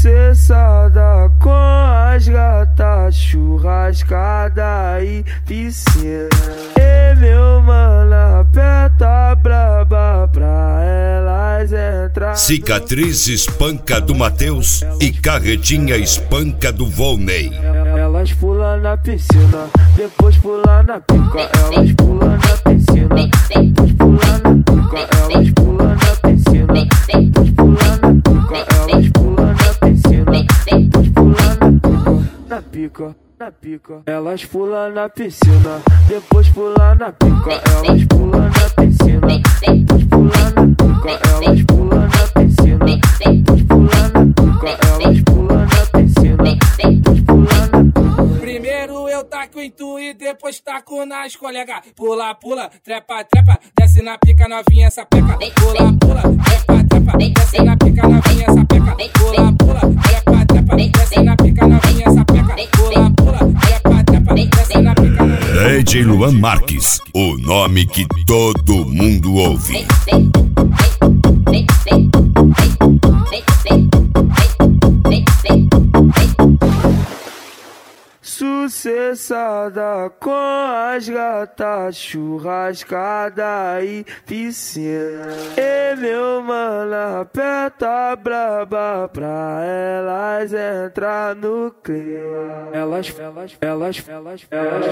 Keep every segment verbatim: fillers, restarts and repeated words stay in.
Sucessada com as gatas, churrascada e piscina. E meu mano aperta braba pra elas entrar. Cicatriz espanca do Matheus e carretinha espanca do Volney. Elas pulam na piscina, depois pulam na pica. Elas pulam na piscina, depois pulam na pica. Elas pulam na piscina, depois pulam na pica. Elas pulam na piscina, depois pulam na pica. Na pica, elas pulam na piscina, depois pulam na pica. Elas pulam na piscina, depois pulam na pica. Elas pulam na piscina, depois pulam na pica. Elas pulam na piscina, depois pulam na pica. Primeiro eu taco em tu e depois taco nas colegas. Pula, pula, trepa, trepa, desce na pica novinha essa peca. Pula, pula, trepa, trepa, desce na pica novinha essa peca. Pula, pula, trepa, trepa, desce na pica novinha essa peca. Pula, pula, trepa, trepa, desce na pica novinha. D J Luan Marques, o nome que todo mundo ouve. Sucessada com as gatas, churrascada e piscina. E meu mano aperta braba pra elas entrar no clima. Elas, elas, elas, elas, elas,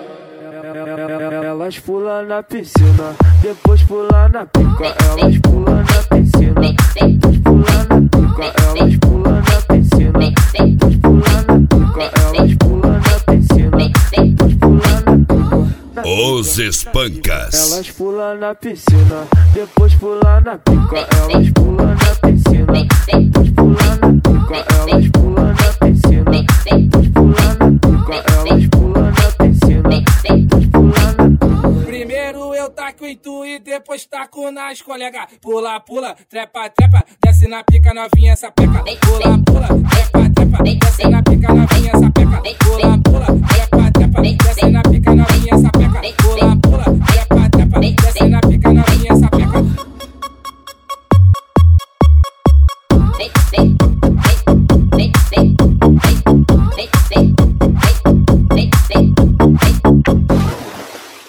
elas pulam na piscina, depois pulam na pica. Elas pulam na piscina, depois pulam na pica. Elas pulam na piscina, depois pulam na pica. Elas pulam na piscina, depois pulam na pica. Os espancas. Elas pulam na piscina, depois pulam na pica. Elas pulam na piscina, depois pulam na pica. Elas pulam na piscina, depois pulam na pica. Elas pulam na piscina, depois pulam na pica. Primeiro eu taco em tu e depois taco nas colegas. Pula, pula, trepa, trepa, desce na pica novinha essa peca. Pula, pula, trepa, trepa, desce na pica novinha essa peca. Pula, pula, trepa, trepa, desce na pica novinha essa peca. Pula, pula, trepa, trepa, desce na pica novinha essa peca.